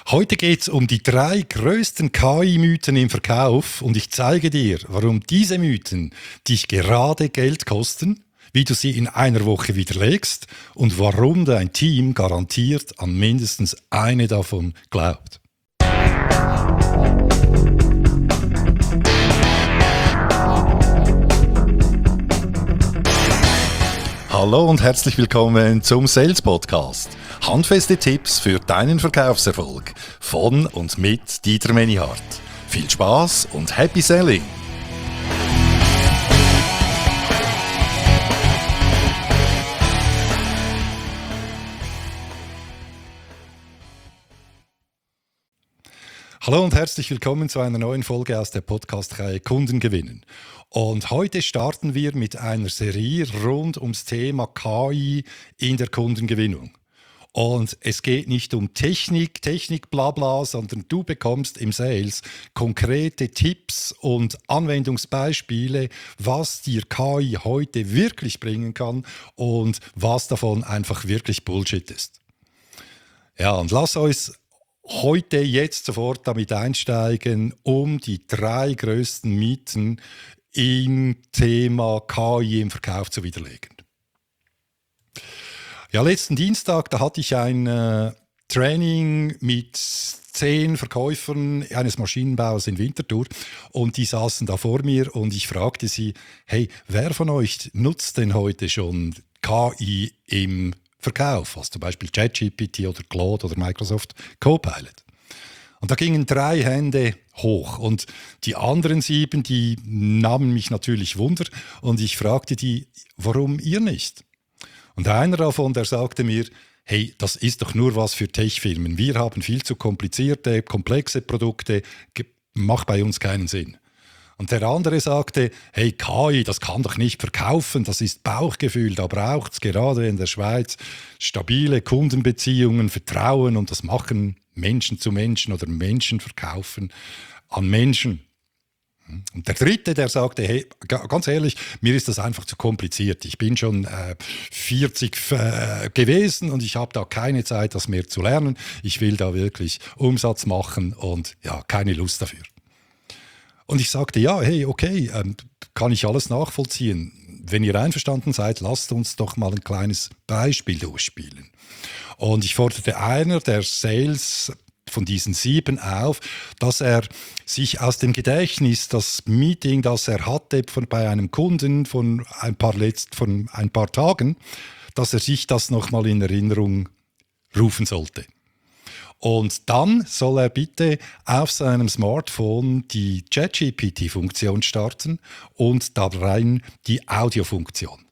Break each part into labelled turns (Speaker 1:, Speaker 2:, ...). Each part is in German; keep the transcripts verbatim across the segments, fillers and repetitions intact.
Speaker 1: Heute geht es um die drei größten K I-Mythen im Verkauf und ich zeige dir, warum diese Mythen dich gerade Geld kosten, wie du sie in einer Woche widerlegst und warum dein Team garantiert an mindestens eine davon glaubt. Hallo und herzlich willkommen zum Sales Podcast. Handfeste Tipps für deinen Verkaufserfolg von und mit Dieter Menihardt. Viel Spaß und Happy Selling! Hallo und herzlich willkommen zu einer neuen Folge aus der Podcast-Reihe Kunden gewinnen. Und heute starten wir mit einer Serie rund ums Thema K I in der Kundengewinnung. Und es geht nicht um Technik, Technik, Blabla, sondern du bekommst im Sales konkrete Tipps und Anwendungsbeispiele, was dir K I heute wirklich bringen kann und was davon einfach wirklich Bullshit ist. Ja, und lass uns heute jetzt sofort damit einsteigen, um die drei größten Mythen im Thema K I im Verkauf zu widerlegen. Ja, letzten Dienstag, da hatte ich ein äh, Training mit zehn Verkäufern eines Maschinenbauers in Winterthur und die saßen da vor mir und ich fragte sie, hey, wer von euch nutzt denn heute schon K I im Verkauf, also zum Beispiel ChatGPT oder Claude oder Microsoft Copilot? Und da gingen drei Hände hoch und die anderen sieben, die nahmen mich natürlich Wunder und ich fragte die, warum ihr nicht? Und einer davon, der sagte mir, hey, das ist doch nur was für Tech-Firmen. Wir haben viel zu komplizierte, komplexe Produkte, macht bei uns keinen Sinn. Und der andere sagte, hey, K I, das kann doch nicht verkaufen, das ist Bauchgefühl, da braucht es gerade in der Schweiz stabile Kundenbeziehungen, Vertrauen und das machen Menschen zu Menschen oder Menschen verkaufen an Menschen. Und der dritte, der sagte, hey, ganz ehrlich, mir ist das einfach zu kompliziert. Ich bin schon äh, vierzig äh, gewesen und ich habe da keine Zeit, das mehr zu lernen. Ich will da wirklich Umsatz machen und ja, keine Lust dafür. Und ich sagte, ja, hey, okay, ähm, kann ich alles nachvollziehen. Wenn ihr einverstanden seid, lasst uns doch mal ein kleines Beispiel durchspielen. Und ich forderte einer der Sales von diesen sieben auf, dass er sich aus dem Gedächtnis das Meeting, das er hatte von, bei einem Kunden von ein paar, letzt, von ein paar Tagen, dass er sich das nochmal in Erinnerung rufen sollte. Und dann soll er bitte auf seinem Smartphone die ChatGPT-Funktion starten und da rein die Audiofunktion.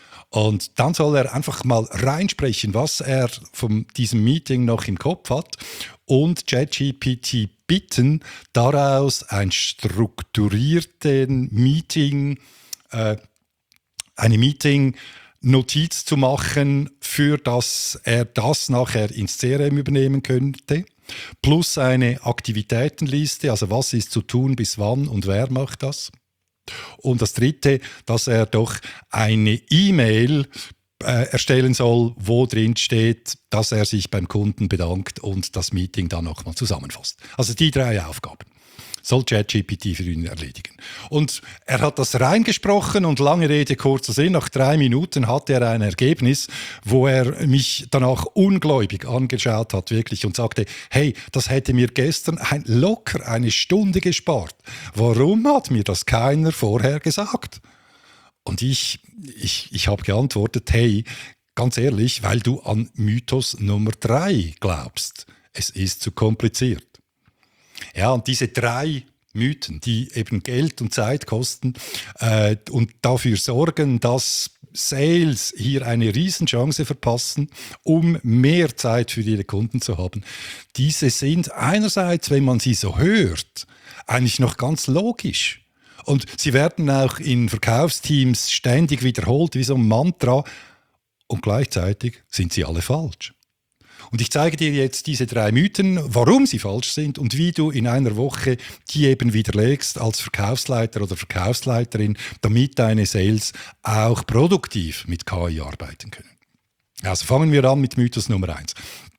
Speaker 1: Und dann soll er einfach mal reinsprechen, was er von diesem Meeting noch im Kopf hat und ChatGPT bitten, daraus ein strukturierten Meeting, äh, eine Meeting-Notiz zu machen, für das er das nachher ins C R M übernehmen könnte, plus eine Aktivitätenliste, also was ist zu tun, bis wann und wer macht das. Und das Dritte, dass er doch eine E-Mail äh, erstellen soll, wo drin steht, dass er sich beim Kunden bedankt und das Meeting dann nochmal zusammenfasst. Also die drei Aufgaben soll ChatGPT für ihn erledigen. Und er hat das reingesprochen und lange Rede, kurzer Sinn, nach drei Minuten hatte er ein Ergebnis, wo er mich danach ungläubig angeschaut hat, wirklich, und sagte, hey, das hätte mir gestern ein, locker eine Stunde gespart. Warum hat mir das keiner vorher gesagt? Und ich, ich, ich habe geantwortet, hey, ganz ehrlich, weil du an Mythos Nummer drei glaubst. Es ist zu kompliziert. Ja, und diese drei Mythen, die eben Geld und Zeit kosten äh, und dafür sorgen, dass Sales hier eine Riesenchance verpassen, um mehr Zeit für ihre Kunden zu haben. Diese sind einerseits, wenn man sie so hört, eigentlich noch ganz logisch. Und sie werden auch in Verkaufsteams ständig wiederholt, wie so ein Mantra. Und gleichzeitig sind sie alle falsch. Und ich zeige dir jetzt diese drei Mythen, warum sie falsch sind und wie du in einer Woche die eben widerlegst als Verkaufsleiter oder Verkaufsleiterin, damit deine Sales auch produktiv mit K I arbeiten können. Also fangen wir an mit Mythos Nummer eins.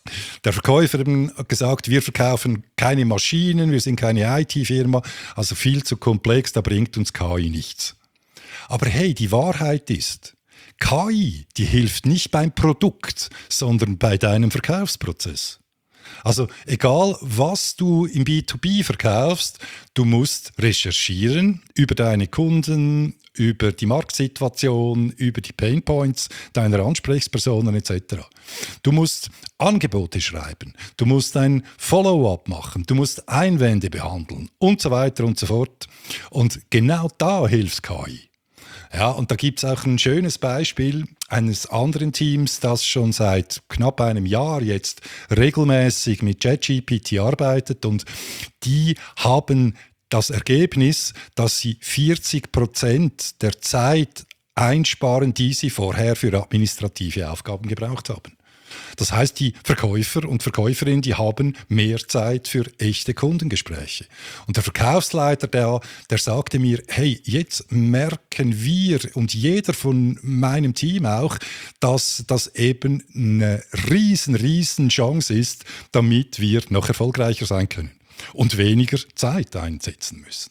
Speaker 1: Der Verkäufer hat gesagt, wir verkaufen keine Maschinen, wir sind keine I T-Firma, also viel zu komplex, da bringt uns K I nichts. Aber hey, die Wahrheit ist, K I, die hilft nicht beim Produkt, sondern bei deinem Verkaufsprozess. Also egal, was du im B zwei B verkaufst, du musst recherchieren über deine Kunden, über die Marktsituation, über die Painpoints deiner Ansprechpersonen et cetera. Du musst Angebote schreiben, du musst ein Follow-up machen, du musst Einwände behandeln und so weiter und so fort. Und genau da hilft K I. Ja, und da gibt es auch ein schönes Beispiel eines anderen Teams, das schon seit knapp einem Jahr jetzt regelmäßig mit ChatGPT arbeitet, und die haben das Ergebnis, dass sie vierzig Prozent der Zeit einsparen, die sie vorher für administrative Aufgaben gebraucht haben. Das heißt, die Verkäufer und Verkäuferinnen, die haben mehr Zeit für echte Kundengespräche. Und der Verkaufsleiter, der, der sagte mir, hey, jetzt merken wir und jeder von meinem Team auch, dass das eben eine riesen, riesen Chance ist, damit wir noch erfolgreicher sein können und weniger Zeit einsetzen müssen.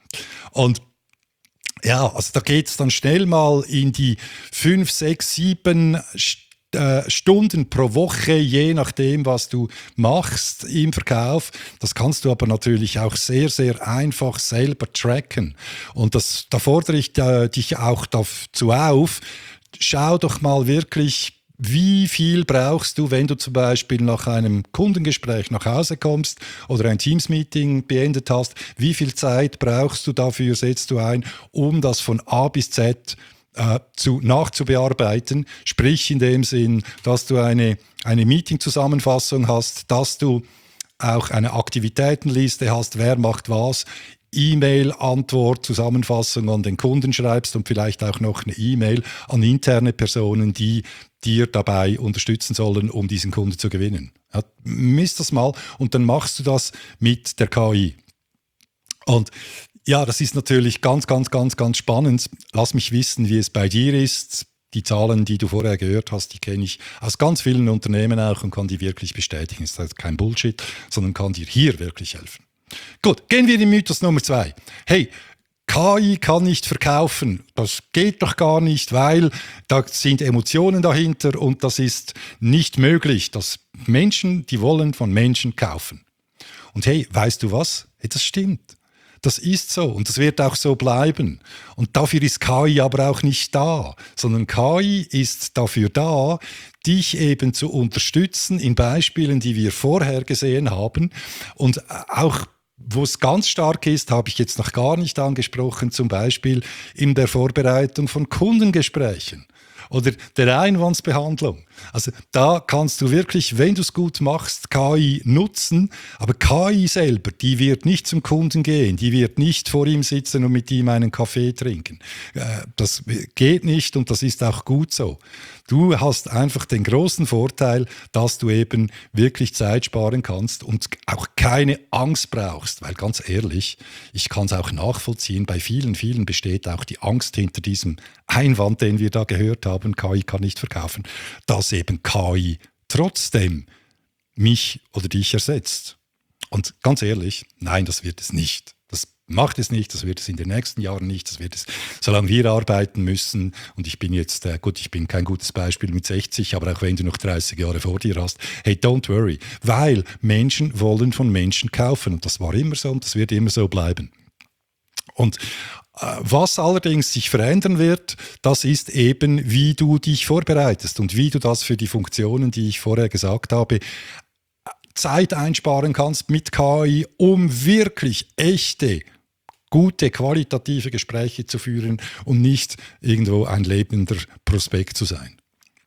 Speaker 1: Und ja, also da geht es dann schnell mal in die fünf, sechs, sieben Stunden pro Woche, je nachdem, was du machst im Verkauf. Das kannst du aber natürlich auch sehr, sehr einfach selber tracken. Und das, da fordere ich äh, dich auch dazu auf, schau doch mal wirklich, wie viel brauchst du, wenn du zum Beispiel nach einem Kundengespräch nach Hause kommst oder ein Teams-Meeting beendet hast, wie viel Zeit brauchst du dafür, setzt du ein, um das von A bis Z äh, zu, nachzubearbeiten, sprich in dem Sinn, dass du eine, eine Meeting-Zusammenfassung hast, dass du auch eine Aktivitätenliste hast, wer macht was, E-Mail, Antwort, Zusammenfassung an den Kunden schreibst und vielleicht auch noch eine E-Mail an interne Personen, die dir dabei unterstützen sollen, um diesen Kunden zu gewinnen. Ja, misst das mal und dann machst du das mit der K I. Und ja, das ist natürlich ganz, ganz, ganz, ganz spannend. Lass mich wissen, wie es bei dir ist. Die Zahlen, die du vorher gehört hast, die kenne ich aus ganz vielen Unternehmen auch und kann die wirklich bestätigen. Es ist kein Bullshit, sondern kann dir hier wirklich helfen. Gut, gehen wir in Mythos Nummer zwei. Hey, K I kann nicht verkaufen. Das geht doch gar nicht, weil da sind Emotionen dahinter und das ist nicht möglich, dass Menschen, die wollen von Menschen kaufen. Und hey, weißt du was? Hey, das stimmt. Das ist so und das wird auch so bleiben. Und dafür ist K I aber auch nicht da, sondern K I ist dafür da, dich eben zu unterstützen in Beispielen, die wir vorher gesehen haben. Und auch wo es ganz stark ist, habe ich jetzt noch gar nicht angesprochen, zum Beispiel in der Vorbereitung von Kundengesprächen oder der Einwandsbehandlung. Also da kannst du wirklich, wenn du es gut machst, K I nutzen, aber K I selber, die wird nicht zum Kunden gehen, die wird nicht vor ihm sitzen und mit ihm einen Kaffee trinken. Das geht nicht und das ist auch gut so. Du hast einfach den großen Vorteil, dass du eben wirklich Zeit sparen kannst und auch keine Angst brauchst, weil ganz ehrlich, ich kann es auch nachvollziehen, bei vielen, vielen besteht auch die Angst hinter diesem Einwand, den wir da gehört haben, K I kann nicht verkaufen, dass eben K I trotzdem mich oder dich ersetzt. Und ganz ehrlich, nein, das wird es nicht. Das macht es nicht, das wird es in den nächsten Jahren nicht, das wird es, solange wir arbeiten müssen. Und ich bin jetzt, äh, gut, ich bin kein gutes Beispiel mit sechzig, aber auch wenn du noch dreißig Jahre vor dir hast, hey, don't worry, weil Menschen wollen von Menschen kaufen. Und das war immer so und das wird immer so bleiben. Und was allerdings sich verändern wird, das ist eben, wie du dich vorbereitest und wie du das für die Funktionen, die ich vorher gesagt habe, Zeit einsparen kannst mit K I, um wirklich echte, gute, qualitative Gespräche zu führen und nicht irgendwo ein lebender Prospekt zu sein.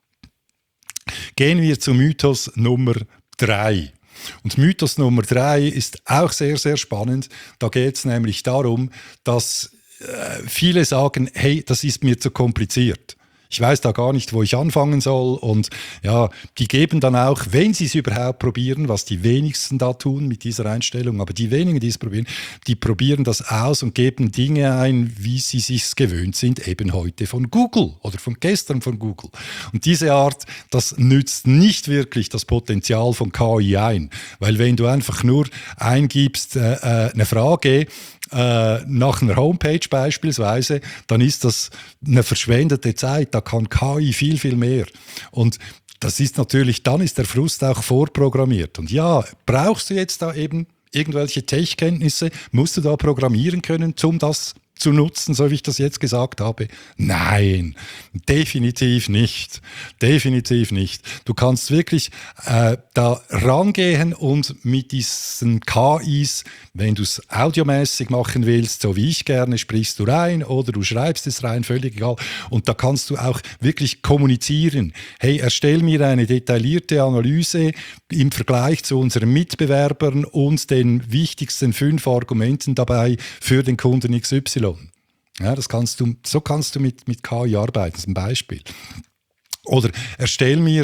Speaker 1: Gehen wir zu Mythos Nummer drei. Und Mythos Nummer drei ist auch sehr, sehr spannend. Da geht es nämlich darum, dass äh, viele sagen, hey, das ist mir zu kompliziert. Ich weiß da gar nicht, wo ich anfangen soll. Und ja, die geben dann auch, wenn sie es überhaupt probieren, was die wenigsten da tun mit dieser Einstellung, aber die wenigen, die es probieren, die probieren das aus und geben Dinge ein, wie sie sich gewöhnt sind, eben heute von Google oder von gestern von Google. Und diese Art, das nützt nicht wirklich das Potenzial von K I ein, weil wenn du einfach nur eingibst äh, äh, eine Frage, Äh, nach einer Homepage beispielsweise, dann ist das eine verschwendete Zeit. Da kann K I viel, viel mehr. Und das ist natürlich, dann ist der Frust auch vorprogrammiert. Und ja, brauchst du jetzt da eben irgendwelche Tech-Kenntnisse? Musst du da programmieren können, um das zu nutzen, so wie ich das jetzt gesagt habe? Nein, definitiv nicht. Definitiv nicht. Du kannst wirklich äh, da rangehen und mit diesen K Is, wenn du es audiomäßig machen willst, so wie ich gerne, sprichst du rein oder du schreibst es rein, völlig egal. Und da kannst du auch wirklich kommunizieren. Hey, erstell mir eine detaillierte Analyse im Vergleich zu unseren Mitbewerbern und den wichtigsten fünf Argumenten dabei für den Kunden X Y. Ja, das kannst du, so kannst du mit, mit K I arbeiten, das ist ein Beispiel. Oder erstell mir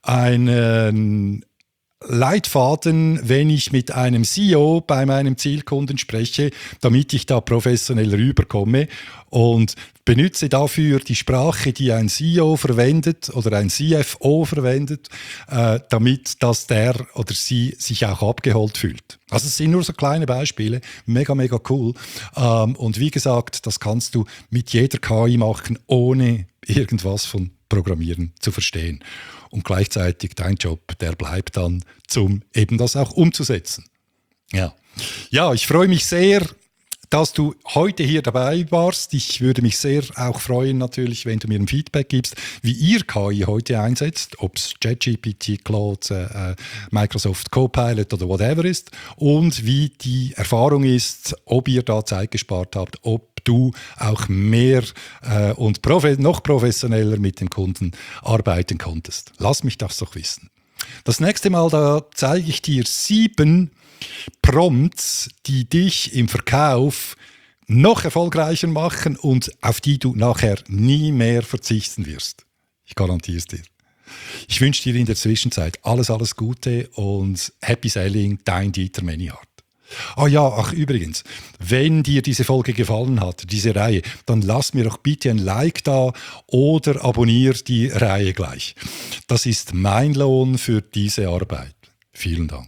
Speaker 1: einen Leitfaden, wenn ich mit einem C E O bei meinem Zielkunden spreche, damit ich da professionell rüberkomme, und benutze dafür die Sprache, die ein C E O verwendet oder ein C F O verwendet, äh, damit dass der oder sie sich auch abgeholt fühlt. Also es sind nur so kleine Beispiele, mega, mega cool. Ähm, und wie gesagt, das kannst du mit jeder K I machen, ohne irgendwas von Programmieren zu verstehen. Und gleichzeitig dein Job, der bleibt dann, um eben das auch umzusetzen. Ja, ja, ich freue mich sehr, dass du heute hier dabei warst. Ich würde mich sehr auch freuen natürlich, wenn du mir ein Feedback gibst, wie ihr K I heute einsetzt, ob es ChatGPT, Claude, äh, Microsoft Copilot oder whatever ist, und wie die Erfahrung ist, ob ihr da Zeit gespart habt, ob du auch mehr äh, und profe- noch professioneller mit dem Kunden arbeiten konntest. Lass mich das doch wissen. Das nächste Mal, da zeige ich dir sieben Prompts, die dich im Verkauf noch erfolgreicher machen und auf die du nachher nie mehr verzichten wirst. Ich garantiere es dir. Ich wünsche dir in der Zwischenzeit alles, alles Gute und Happy Selling, dein Dieter Menihardt. Ah ja, ach übrigens, wenn dir diese Folge gefallen hat, diese Reihe, dann lass mir doch bitte ein Like da oder abonniere die Reihe gleich. Das ist mein Lohn für diese Arbeit. Vielen Dank.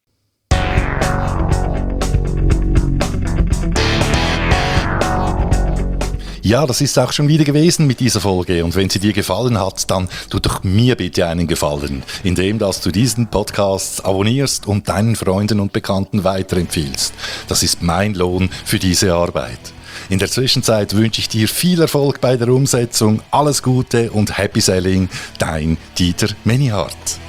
Speaker 2: Ja, das ist auch schon wieder gewesen mit dieser Folge. Und wenn sie dir gefallen hat, dann tu doch mir bitte einen Gefallen, indem dass du diesen Podcast abonnierst und deinen Freunden und Bekannten weiterempfiehlst. Das ist mein Lohn für diese Arbeit. In der Zwischenzeit wünsche ich dir viel Erfolg bei der Umsetzung, alles Gute und Happy Selling, dein Dieter Menihardt.